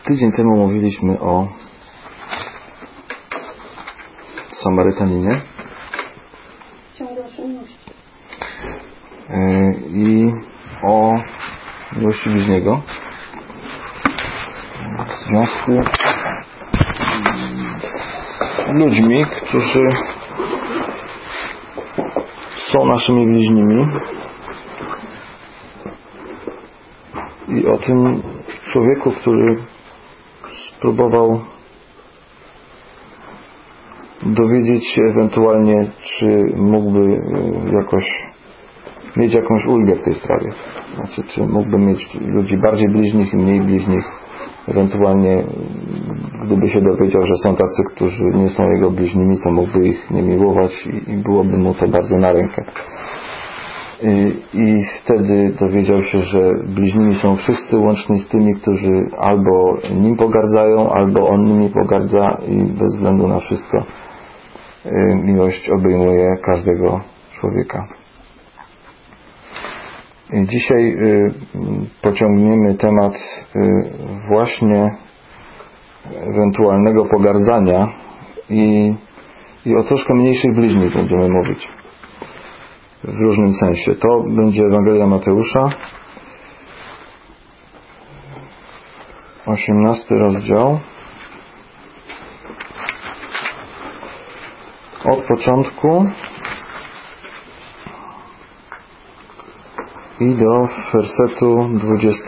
Tydzień temu mówiliśmy o Samarytaninie i o miłości bliźniego w związku z ludźmi, którzy są naszymi bliźnimi, i o tym człowieku, który spróbował dowiedzieć się ewentualnie, czy mógłby mieć jakąś ulgę w tej sprawie. Znaczy, czy mógłby mieć ludzi bardziej bliźnich i mniej bliźnich. Ewentualnie, gdyby się dowiedział, że są tacy, którzy nie są jego bliźnimi, to mógłby ich nie miłować i byłoby mu to bardzo na rękę. I wtedy dowiedział się, że bliźnimi są wszyscy, łącznie z tymi, którzy albo nim pogardzają, albo on nimi pogardza, i bez względu na wszystko miłość obejmuje każdego człowieka. I dzisiaj pociągniemy temat właśnie ewentualnego pogardzania i o troszkę mniejszych bliźnich będziemy mówić. W różnym sensie. To będzie Ewangelia Mateusza, 18 rozdział, od początku i do wersetu 20.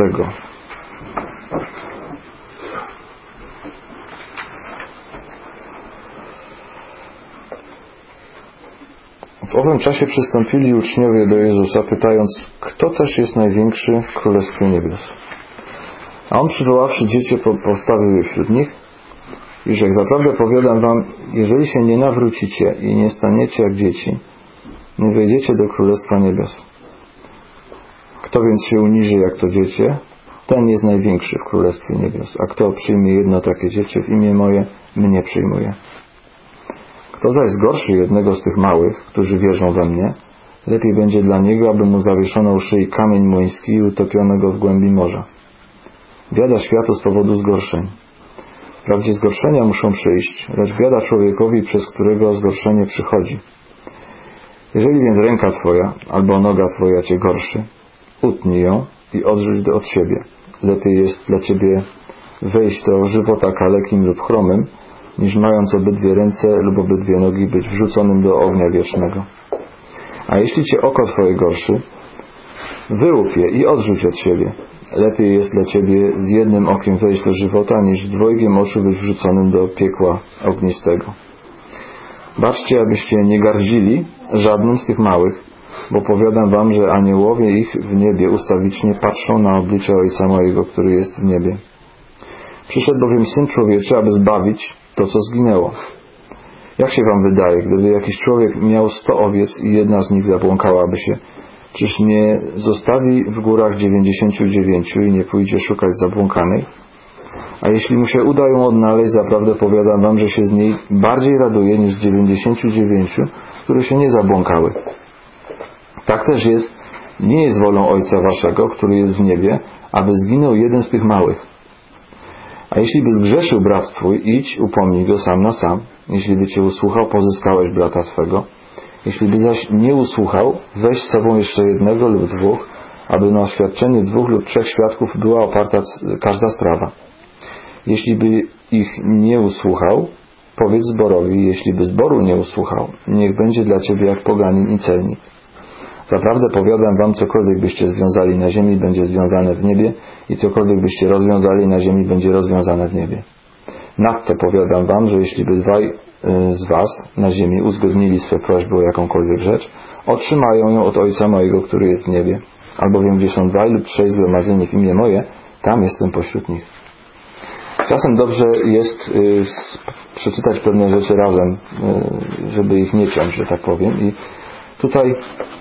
W owym czasie przystąpili uczniowie do Jezusa, pytając, kto też jest największy w Królestwie Niebios. A On, przywoławszy dziecię, postawił je wśród nich, iż jak zaprawdę powiadam wam, jeżeli się nie nawrócicie i nie staniecie jak dzieci, nie wejdziecie do Królestwa Niebios. Kto więc się uniży jak to dziecię, ten jest największy w Królestwie Niebios. A kto przyjmie jedno takie dziecię w imię moje, mnie przyjmuje. Kto zaś zgorszy jednego z tych małych, którzy wierzą we mnie, lepiej będzie dla niego, aby mu zawieszono u szyi kamień młyński i utopiono go w głębi morza. Biada światu z powodu zgorszeń. Wprawdzie zgorszenia muszą przyjść, lecz biada człowiekowi, przez którego zgorszenie przychodzi. Jeżeli więc ręka twoja albo noga twoja cię gorszy, utnij ją i odrzuć od siebie. Lepiej jest dla ciebie wejść do żywota kalekim lub chromym, niż mając obydwie ręce lub obydwie nogi być wrzuconym do ognia wiecznego. A jeśli cię oko twoje gorszy, wyłup je i odrzuć od siebie. Lepiej jest dla ciebie z jednym okiem wejść do żywota, niż z dwojgiem oczu być wrzuconym do piekła ognistego. Baczcie, abyście nie gardzili żadnym z tych małych, bo powiadam wam, że aniołowie ich w niebie ustawicznie patrzą na oblicze Ojca mojego, który jest w niebie. Przyszedł bowiem Syn Człowieczy, aby zbawić to, co zginęło. Jak się wam wydaje, gdyby jakiś człowiek miał 100 owiec i jedna z nich zabłąkałaby się, czyż nie zostawi w górach 99 i nie pójdzie szukać zabłąkanej? A jeśli mu się uda ją odnaleźć, zaprawdę powiadam wam, że się z niej bardziej raduje niż z 99, które się nie zabłąkały. Tak też jest, nie jest wolą Ojca waszego, który jest w niebie, aby zginął jeden z tych małych. A jeśli by zgrzeszył brat twój, idź, upomnij go sam na sam. Jeśli by cię usłuchał, pozyskałeś brata swego. Jeśli by zaś nie usłuchał, weź z sobą jeszcze jednego lub dwóch, aby na oświadczenie 2 lub 3 świadków była oparta każda sprawa. Jeśli by ich nie usłuchał, powiedz zborowi, jeśli by zboru nie usłuchał, niech będzie dla ciebie jak poganin i celnik. Zaprawdę powiadam wam, cokolwiek byście związali na ziemi, będzie związane w niebie, i cokolwiek byście rozwiązali na ziemi, będzie rozwiązane w niebie. Nadto powiadam wam, że jeśli by 2 z was na ziemi uzgodnili swe prośby o jakąkolwiek rzecz, otrzymają ją od Ojca mojego, który jest w niebie. Albowiem gdzie są 2 lub 3 zgromadzeni w imię moje, tam jestem pośród nich. Czasem dobrze jest przeczytać pewne rzeczy razem, żeby ich nie ciąć, że tak powiem. I tutaj,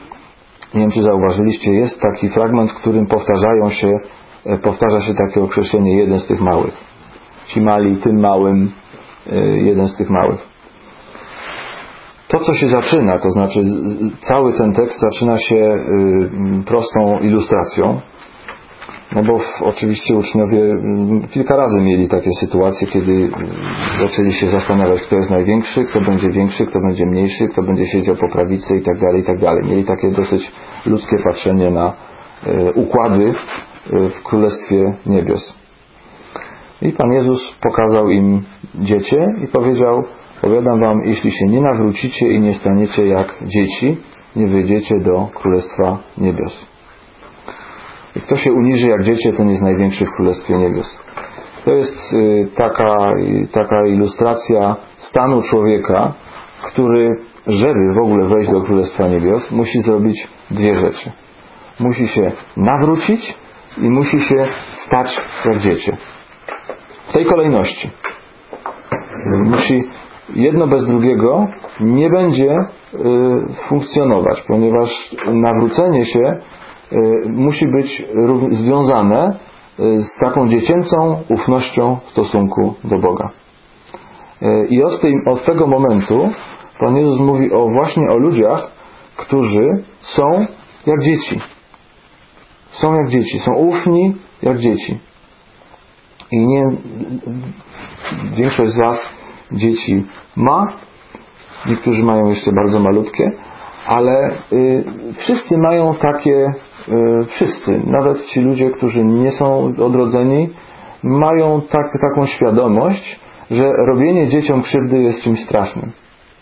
nie wiem czy zauważyliście, jest taki fragment, w którym powtarza się takie określenie jeden z tych małych. Ci mali, tym małym, jeden z tych małych. To, co się zaczyna, to znaczy cały ten tekst zaczyna się prostą ilustracją, No bo oczywiście uczniowie kilka razy mieli takie sytuacje, kiedy zaczęli się zastanawiać, kto jest największy, kto będzie większy, kto będzie mniejszy, kto będzie siedział po prawicy i tak dalej, i tak dalej. Mieli takie dosyć ludzkie patrzenie na układy w Królestwie Niebios. I Pan Jezus pokazał im dziecię i powiedział: powiadam wam, jeśli się nie nawrócicie i nie staniecie jak dzieci, nie wyjdziecie do Królestwa Niebios. I kto się uniży jak dziecię, ten jest największy w Królestwie Niebios. To jest taka ilustracja stanu człowieka, który, żeby w ogóle wejść do Królestwa Niebios, musi zrobić dwie rzeczy. Musi się nawrócić i musi się stać jak dziecię. W tej kolejności. Jedno bez drugiego nie będzie funkcjonować, ponieważ nawrócenie się musi być związane z taką dziecięcą ufnością w stosunku do Boga. I od tego momentu Pan Jezus mówi właśnie o ludziach, którzy są jak dzieci. Są jak dzieci, są ufni jak dzieci. I większość z was dzieci ma, niektórzy mają jeszcze bardzo malutkie, ale wszyscy mają takie, nawet ci ludzie, którzy nie są odrodzeni, mają taką świadomość, że robienie dzieciom krzywdy jest czymś strasznym.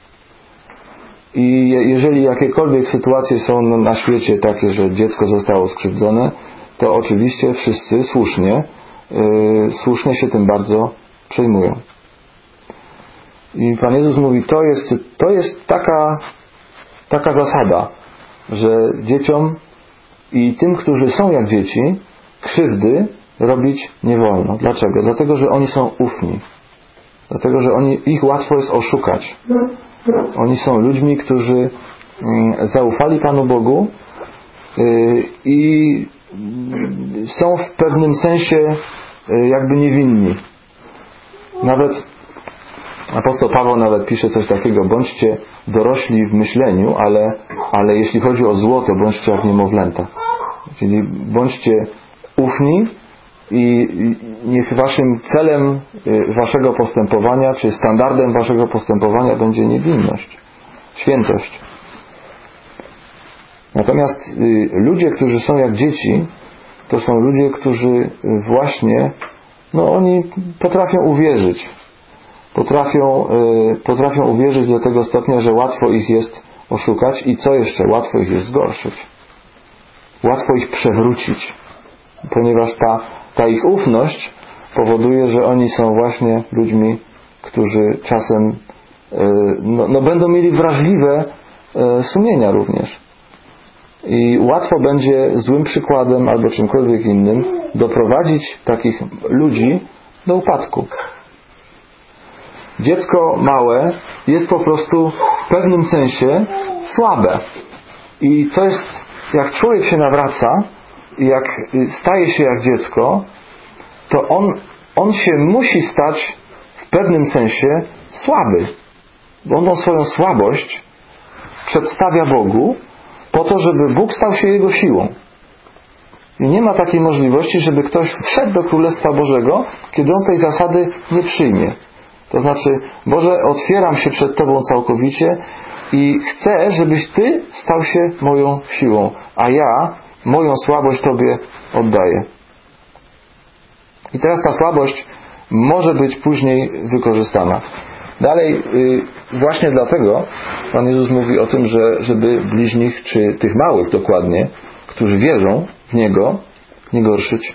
I jeżeli jakiekolwiek sytuacje są na świecie takie, że dziecko zostało skrzywdzone, to oczywiście wszyscy słusznie się tym bardzo przejmują. I Pan Jezus mówi, to jest taka zasada, że dzieciom i tym, którzy są jak dzieci, krzywdy robić nie wolno. Dlaczego? Dlatego, że oni są ufni. Dlatego, że ich łatwo jest oszukać. Oni są ludźmi, którzy zaufali Panu Bogu i są w pewnym sensie jakby niewinni. Nawet apostoł Paweł nawet pisze coś takiego: bądźcie dorośli w myśleniu, ale jeśli chodzi o zło, to bądźcie jak niemowlęta. Czyli bądźcie ufni i niech waszym celem waszego postępowania, czy standardem waszego postępowania będzie niewinność, świętość. Natomiast ludzie, którzy są jak dzieci, to są ludzie, którzy właśnie, oni potrafią uwierzyć. Potrafią uwierzyć do tego stopnia, że łatwo ich jest oszukać i co jeszcze? Łatwo ich jest zgorszyć. Łatwo ich przewrócić. Ponieważ ta ich ufność powoduje, że oni są właśnie ludźmi, którzy czasem będą mieli wrażliwe sumienia również. I łatwo będzie złym przykładem albo czymkolwiek innym doprowadzić takich ludzi do upadku. Dziecko małe jest po prostu w pewnym sensie słabe. I to jest, jak człowiek się nawraca i jak staje się jak dziecko, to on się musi stać w pewnym sensie słaby. Bo on tą swoją słabość przedstawia Bogu po to, żeby Bóg stał się jego siłą. I nie ma takiej możliwości, żeby ktoś wszedł do Królestwa Bożego, kiedy on tej zasady nie przyjmie. To znaczy, Boże, otwieram się przed Tobą całkowicie i chcę, żebyś Ty stał się moją siłą, a ja moją słabość Tobie oddaję. I teraz ta słabość może być później wykorzystana. Dalej, właśnie dlatego Pan Jezus mówi o tym, żeby bliźnich, czy tych małych dokładnie, którzy wierzą w Niego, nie gorszyć.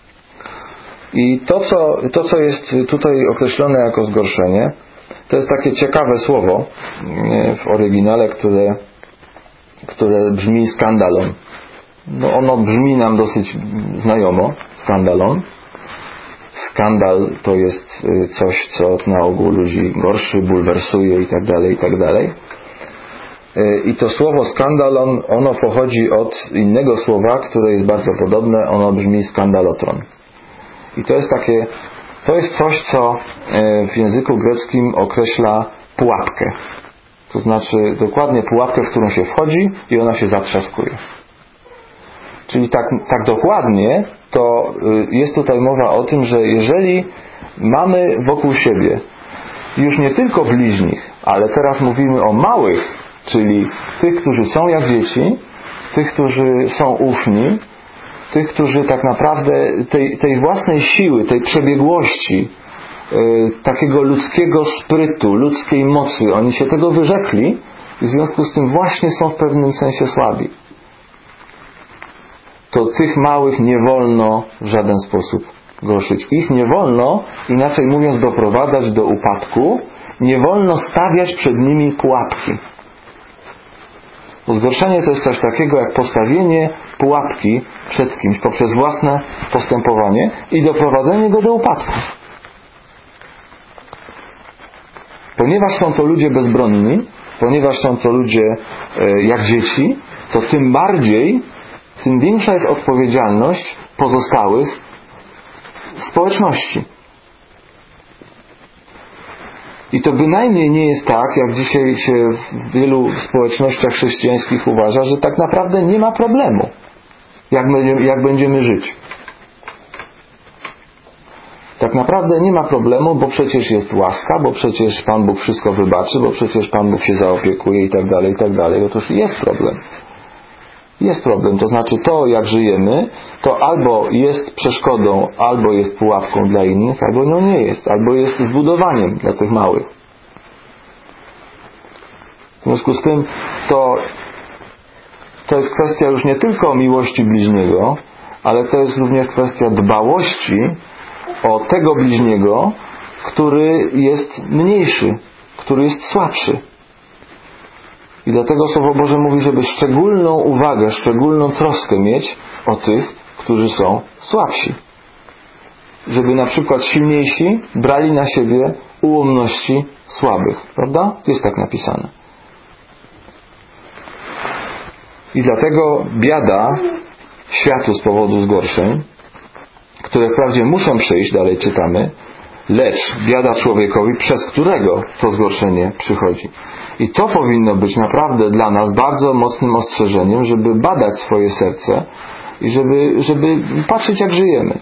I to, co jest tutaj określone jako zgorszenie, to jest takie ciekawe słowo w oryginale, które brzmi skandalon. Ono brzmi nam dosyć znajomo, skandalon. Skandal to jest coś, co na ogół ludzi gorszy, bulwersuje i tak dalej. I to słowo skandalon, ono pochodzi od innego słowa, które jest bardzo podobne, ono brzmi skandalotron. I to jest coś, co w języku greckim określa pułapkę. To znaczy dokładnie pułapkę, w którą się wchodzi i ona się zatrzaskuje. Czyli tak dokładnie, to jest tutaj mowa o tym, że jeżeli mamy wokół siebie już nie tylko bliźnich, ale teraz mówimy o małych, czyli tych, którzy są jak dzieci, tych, którzy są ufni, tych, którzy tak naprawdę tej własnej siły, tej przebiegłości, takiego ludzkiego sprytu, ludzkiej mocy, oni się tego wyrzekli i w związku z tym właśnie są w pewnym sensie słabi. To tych małych nie wolno w żaden sposób gorszyć. Ich nie wolno, inaczej mówiąc, doprowadzać do upadku, nie wolno stawiać przed nimi pułapki. Bo zgorszenie to jest coś takiego jak postawienie pułapki przed kimś poprzez własne postępowanie i doprowadzenie go do upadku. Ponieważ są to ludzie bezbronni, ponieważ są to ludzie jak dzieci, to tym większa jest odpowiedzialność pozostałych w społeczności. I to bynajmniej nie jest tak, jak dzisiaj się w wielu społecznościach chrześcijańskich uważa, że tak naprawdę nie ma problemu, jak będziemy żyć. Tak naprawdę nie ma problemu, bo przecież jest łaska, bo przecież Pan Bóg wszystko wybaczy, bo przecież Pan Bóg się zaopiekuje i tak dalej, i tak dalej. Otóż jest problem. Jest problem, to znaczy to, jak żyjemy, to albo jest przeszkodą, albo jest pułapką dla innych, albo no nie jest, albo jest zbudowaniem dla tych małych. W związku z tym to jest kwestia już nie tylko miłości bliźniego, ale to jest również kwestia dbałości o tego bliźniego, który jest mniejszy, który jest słabszy. I dlatego Słowo Boże mówi, żeby szczególną uwagę, szczególną troskę mieć o tych, którzy są słabsi. Żeby na przykład silniejsi brali na siebie ułomności słabych. Prawda? Jest tak napisane. I dlatego biada światu z powodu zgorszeń, które wprawdzie muszą przyjść, dalej czytamy, lecz biada człowiekowi, przez którego to zgorszenie przychodzi. I to powinno być naprawdę dla nas bardzo mocnym ostrzeżeniem, żeby badać swoje serce i żeby patrzeć, jak żyjemy.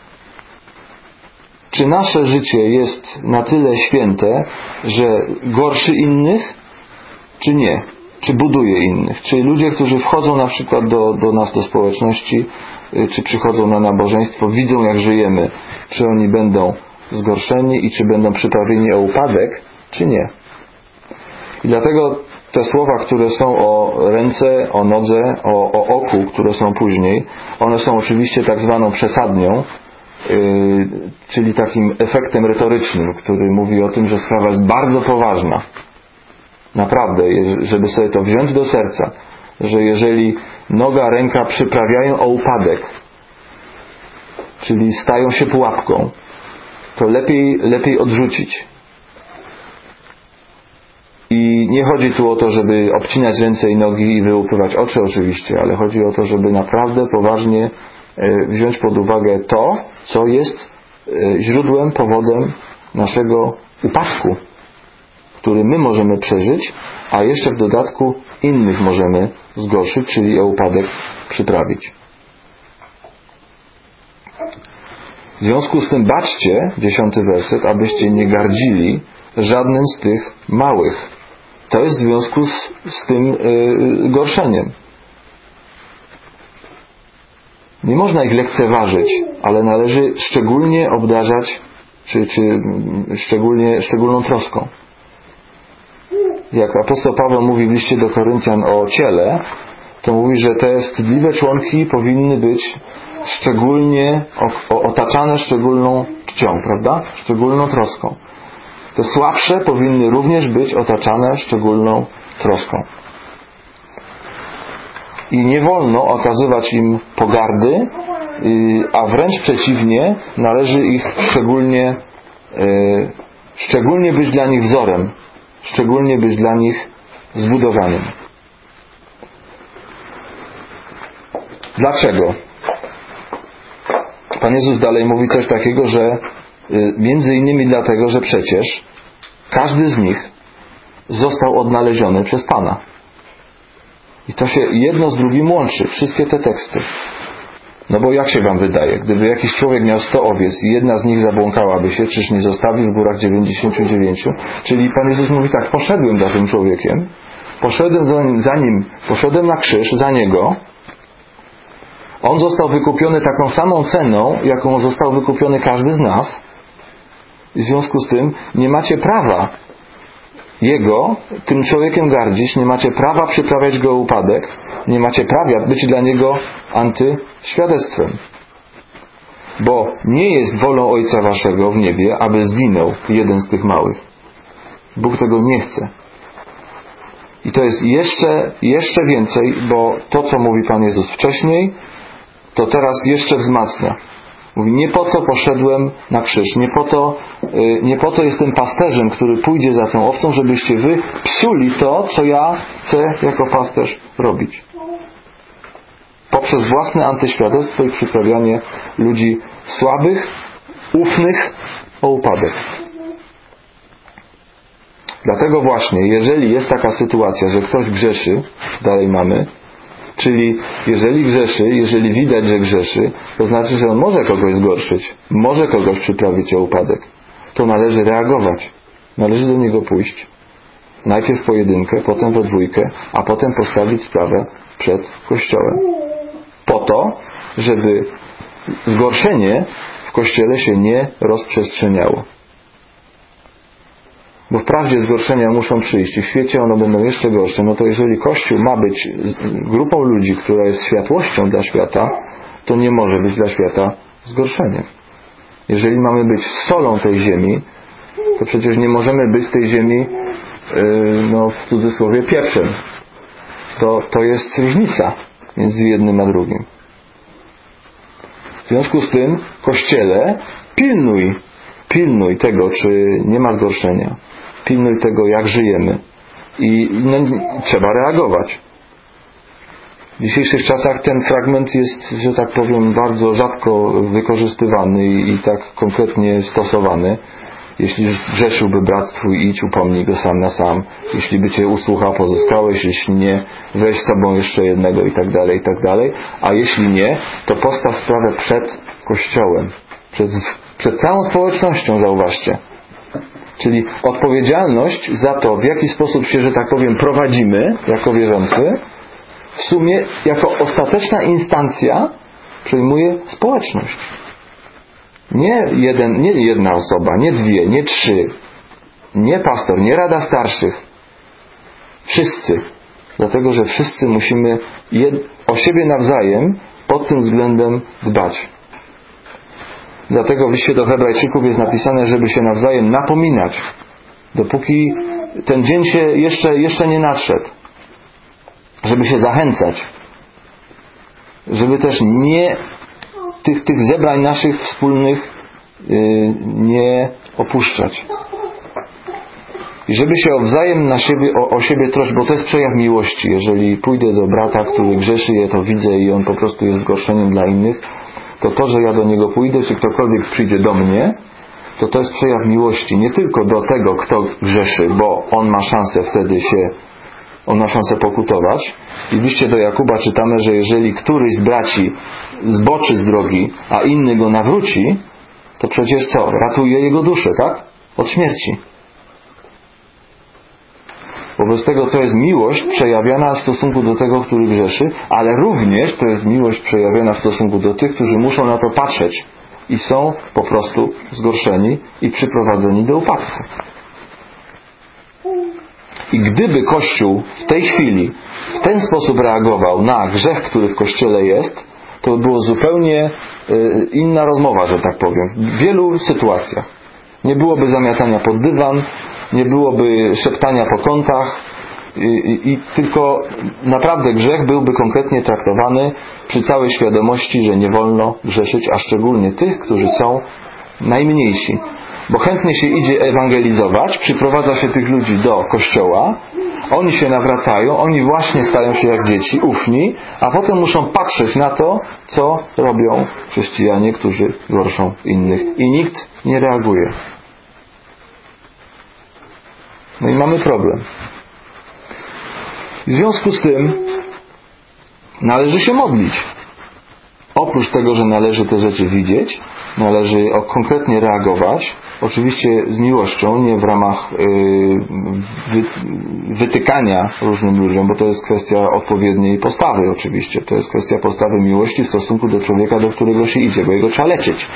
Czy nasze życie jest na tyle święte, że gorszy innych, czy nie? Czy buduje innych? Czy ludzie, którzy wchodzą na przykład do nas, do społeczności, czy przychodzą na nabożeństwo, widzą, jak żyjemy, czy oni będą zgorszeni i czy będą przyprawieni o upadek, czy nie? I dlatego te słowa, które są o ręce, o nodze, o oku, które są później, one są oczywiście tak zwaną przesadnią, czyli takim efektem retorycznym, który mówi o tym, że sprawa jest bardzo poważna. Naprawdę, żeby sobie to wziąć do serca, że jeżeli noga, ręka przyprawiają o upadek, czyli stają się pułapką, to lepiej odrzucić. I nie chodzi tu o to, żeby obcinać ręce i nogi i wyłupywać oczy oczywiście, ale chodzi o to, żeby naprawdę poważnie wziąć pod uwagę to, co jest źródłem, powodem naszego upadku, który my możemy przeżyć, a jeszcze w dodatku innych możemy zgorszyć, czyli o upadek przyprawić. W związku z tym baczcie, 10 werset, abyście nie gardzili żadnym z tych małych. To jest w związku z tym gorszeniem. Nie można ich lekceważyć, ale należy szczególnie obdarzać, czy szczególną troską. Jak apostoł Paweł mówi w liście do Koryntian o ciele, to mówi, że te wstydliwe członki powinny być szczególnie otaczane szczególną czcią, prawda? Szczególną troską. Te słabsze powinny również być otaczane szczególną troską. I nie wolno okazywać im pogardy, a wręcz przeciwnie, należy ich szczególnie być dla nich wzorem, szczególnie być dla nich zbudowaniem. Dlaczego? Pan Jezus dalej mówi coś takiego, że między innymi dlatego, że przecież każdy z nich został odnaleziony przez Pana. I to się jedno z drugim łączy. Wszystkie te teksty. No bo jak się wam wydaje, gdyby jakiś człowiek miał 100 owiec i jedna z nich zabłąkałaby się, czyż nie zostawił w górach 99? Czyli Pan Jezus mówi tak, poszedłem za tym człowiekiem, poszedłem na krzyż za niego. On został wykupiony taką samą ceną, jaką został wykupiony każdy z nas. I w związku z tym nie macie prawa tym człowiekiem gardzić, nie macie prawa przyprawiać go o upadek, nie macie prawa być dla niego antyświadectwem. Bo nie jest wolą Ojca Waszego w niebie, aby zginął jeden z tych małych. Bóg tego nie chce. I to jest jeszcze więcej, bo to, co mówi Pan Jezus wcześniej, to teraz jeszcze wzmacnia. Mówi, nie po to poszedłem na krzyż, nie po to jestem pasterzem, który pójdzie za tą owcą, żebyście wy psuli to, co ja chcę jako pasterz robić. Poprzez własne antyświadectwo i przyprawianie ludzi słabych, ufnych o upadek. Dlatego właśnie, jeżeli jest taka sytuacja, że ktoś grzeszy, dalej mamy, czyli jeżeli grzeszy, jeżeli widać, że grzeszy, to znaczy, że on może kogoś zgorszyć, może kogoś przyprawić o upadek. To należy reagować. Należy do niego pójść. Najpierw w pojedynkę, potem we dwójkę, a potem postawić sprawę przed Kościołem. Po to, żeby zgorszenie w Kościele się nie rozprzestrzeniało. Bo wprawdzie zgorszenia muszą przyjść i w świecie one będą jeszcze gorsze, no to jeżeli Kościół ma być grupą ludzi, która jest światłością dla świata, to nie może być dla świata zgorszeniem. Jeżeli mamy być solą tej ziemi, to przecież nie możemy być tej ziemi, w cudzysłowie, pieprzem. To jest różnica między jednym a drugim. W związku z tym, Kościele, pilnuj tego, czy nie ma zgorszenia. Pilnuj tego, jak żyjemy. I trzeba reagować. W dzisiejszych czasach ten fragment jest, że tak powiem, bardzo rzadko wykorzystywany i tak konkretnie stosowany. Jeśli zgrzeszyłby brat twój, idź, upomnij go sam na sam. Jeśli by cię usłuchał, pozyskałeś. Jeśli nie, weź z sobą jeszcze jednego i tak dalej, i tak dalej. A jeśli nie, to postaw sprawę przed Kościołem. Przed całą społecznością, zauważcie. Czyli odpowiedzialność za to, w jaki sposób się, że tak powiem, prowadzimy jako wierzący, w sumie jako ostateczna instancja przejmuje społeczność. Nie jedna osoba, nie dwie, nie trzy, nie pastor, nie rada starszych. Wszyscy. Dlatego, że wszyscy musimy o siebie nawzajem pod tym względem dbać. Dlatego w liście do Hebrajczyków jest napisane, żeby się nawzajem napominać, dopóki ten dzień się jeszcze nie nadszedł. Żeby się zachęcać. Żeby też tych zebrań naszych wspólnych nie opuszczać. I żeby się wzajem o siebie troszczyć, bo to jest przejaw miłości. Jeżeli pójdę do brata, który grzeszy, ja to widzę i on po prostu jest zgorszeniem dla innych, to, że ja do niego pójdę, czy ktokolwiek przyjdzie do mnie, to jest przejaw miłości. Nie tylko do tego, kto grzeszy, bo on ma szansę pokutować. I w liście do Jakuba czytamy, że jeżeli któryś z braci zboczy z drogi, a inny go nawróci, to przecież co? Ratuje jego duszę, tak? Od śmierci. Wobec tego to jest miłość przejawiana w stosunku do tego, który grzeszy, ale również to jest miłość przejawiana w stosunku do tych, którzy muszą na to patrzeć i są po prostu zgorszeni i przyprowadzeni do upadku. I gdyby Kościół w tej chwili w ten sposób reagował na grzech, który w Kościele jest, to by było zupełnie inna rozmowa, że tak powiem. W wielu sytuacjach. Nie byłoby zamiatania pod dywan, nie byłoby szeptania po kątach i tylko naprawdę grzech byłby konkretnie traktowany przy całej świadomości, że nie wolno grzeszyć, a szczególnie tych, którzy są najmniejsi. Bo chętnie się idzie ewangelizować, przyprowadza się tych ludzi do kościoła, oni się nawracają, oni właśnie stają się jak dzieci, ufni, a potem muszą patrzeć na to, co robią chrześcijanie, którzy gorszą innych. I nikt nie reaguje. No i mamy problem. W związku z tym należy się modlić. oprócz tego, że należy te rzeczy widzieć, należy konkretnie reagować, oczywiście z miłością, nie w ramach wytykania różnym ludziom, bo to jest kwestia odpowiedniej postawy oczywiście. To jest kwestia postawy miłości w stosunku do człowieka, do którego się idzie, bo jego trzeba leczyć.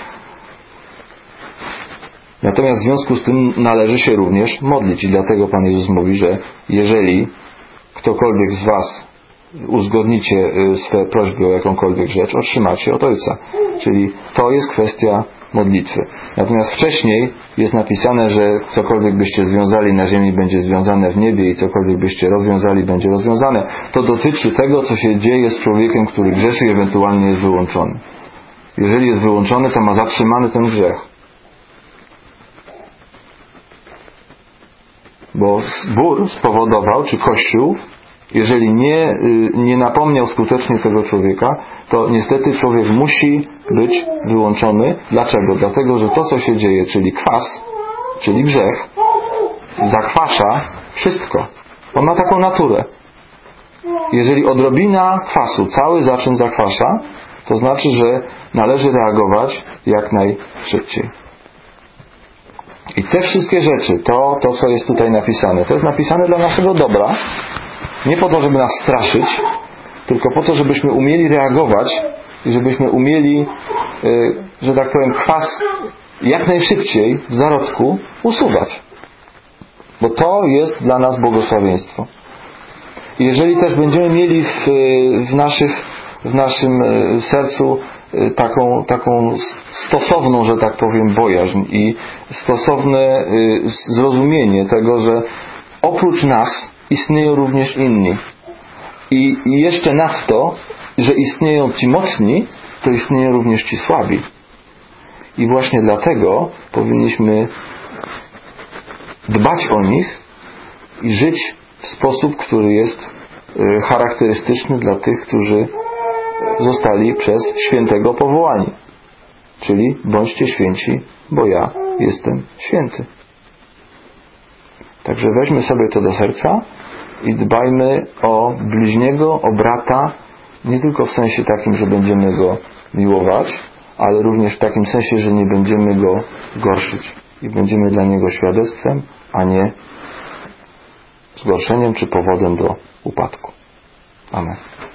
Natomiast w związku z tym należy się również modlić i dlatego Pan Jezus mówi, że jeżeli ktokolwiek z Was uzgodnicie swe prośby o jakąkolwiek rzecz, otrzymacie od Ojca. Czyli to jest kwestia modlitwy. Natomiast wcześniej jest napisane, że cokolwiek byście związali na ziemi, będzie związane w niebie i cokolwiek byście rozwiązali, będzie rozwiązane. To dotyczy tego, co się dzieje z człowiekiem, który grzeszy i ewentualnie jest wyłączony. Jeżeli jest wyłączony, to ma zatrzymany ten grzech. Bo Bór spowodował, czy Kościół, jeżeli nie napomniał skutecznie tego człowieka, to niestety człowiek musi być wyłączony. Dlaczego? Dlatego, że to, co się dzieje, czyli kwas, czyli grzech, zakwasza wszystko. On ma taką naturę. Jeżeli odrobina kwasu cały zaczyn zakwasza, to znaczy, że należy reagować jak najszybciej. I te wszystkie rzeczy, to co jest tutaj napisane, to jest napisane dla naszego dobra, nie po to, żeby nas straszyć, tylko po to, żebyśmy umieli reagować i żebyśmy umieli, że tak powiem, kwas jak najszybciej w zarodku usuwać. Bo to jest dla nas błogosławieństwo. I jeżeli też będziemy mieli w naszym sercu taką stosowną, że tak powiem, bojaźń i stosowne zrozumienie tego, że oprócz nas istnieją również inni. I jeszcze nadto, że istnieją ci mocni, to istnieją również ci słabi. I właśnie dlatego powinniśmy dbać o nich i żyć w sposób, który jest charakterystyczny dla tych, którzy zostali przez świętego powołani. Czyli bądźcie święci, bo ja jestem święty. Także weźmy sobie to do serca i dbajmy o bliźniego, o brata, nie tylko w sensie takim, że będziemy go miłować, ale również w takim sensie, że nie będziemy go gorszyć i będziemy dla niego świadectwem, a nie zgorszeniem czy powodem do upadku. Amen.